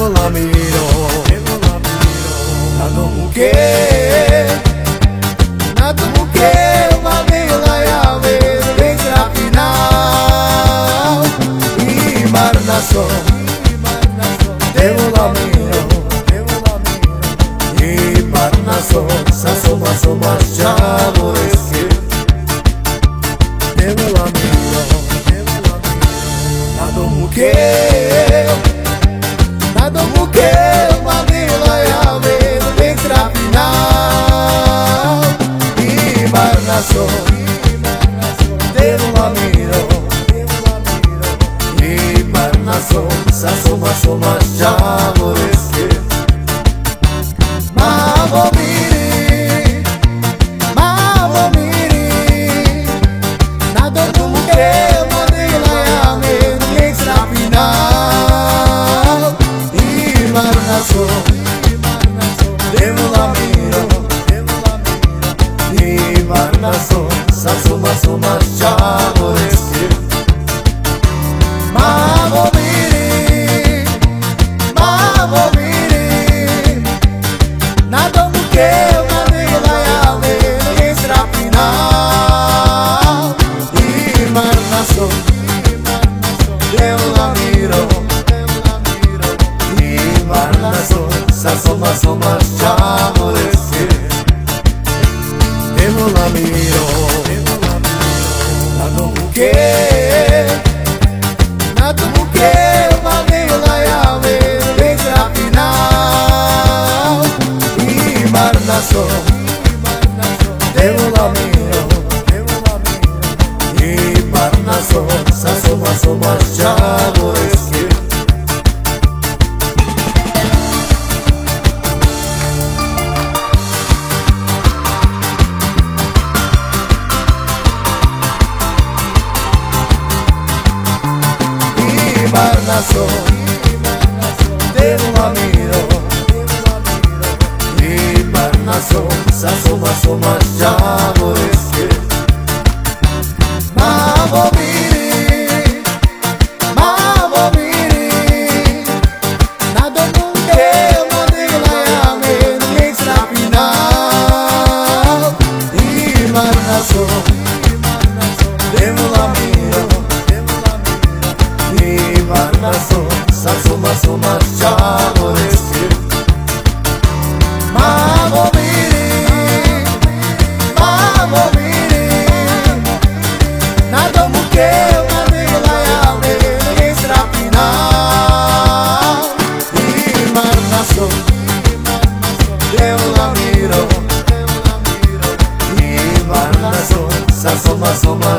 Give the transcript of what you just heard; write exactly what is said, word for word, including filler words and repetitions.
devo la miro, na do mujer, na do mujer, uma vela ya ver letra final y marnaso, devo la miro, y marnaso, sa soma soma chavo es que devo la miro, na do mujer, na do mujer, uma vela ya ver letra final y marnaso, devo la miro, y marnaso, sa soma soma chavo es que mavo miri, mavo miri, na do mujer, uma vela ya ver letra final y marnaso, devo la miro, y marnaso, sa soma soma chavo es que mavo miri, mavo miri, na do mujer, uma vela ya ver letra final y marnaso, devo la miro, y marnaso, sa soma soma chavo es que devo la miro, na do mujer, na do mujer, uma vela ya ver letra final y marnaso, devo la miro, y marnaso, sa soma soma chavo es que y marnaso, devo la miro, y marnaso, sa soma soma chavo es que mavo miri, mavo miri, na do mujer, uma vela ya ver letra final y marnaso, devo la miro, y marnaso, sa soma soma chavo es que mavo miri, mavo miri, na do mujer, uma vela ya ver letra final y marnaso, devo la miro, y marnaso, sa soma soma